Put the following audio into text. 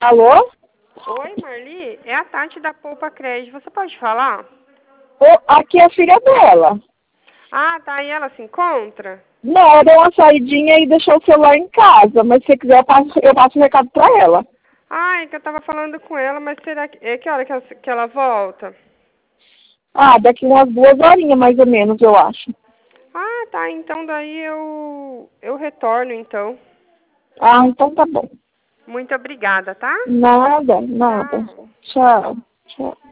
Alô? Oi, Marli, é a Tati da Poupa Crédito. Você pode falar? Aqui é a filha dela. Ah, tá. aí ela se encontra? Não, ela deu uma saidinha e deixou o celular em casa, mas se você quiser eu passo o recado pra ela. Ah, é que eu tava falando com ela, mas será que... É que hora que ela volta? Ah, daqui umas 2 horinhas mais ou menos, eu acho. Ah, tá. Então daí eu retorno, então. Ah, então tá bom. Muito obrigada, tá? Nada, nada. Tchau. Tchau. Tchau.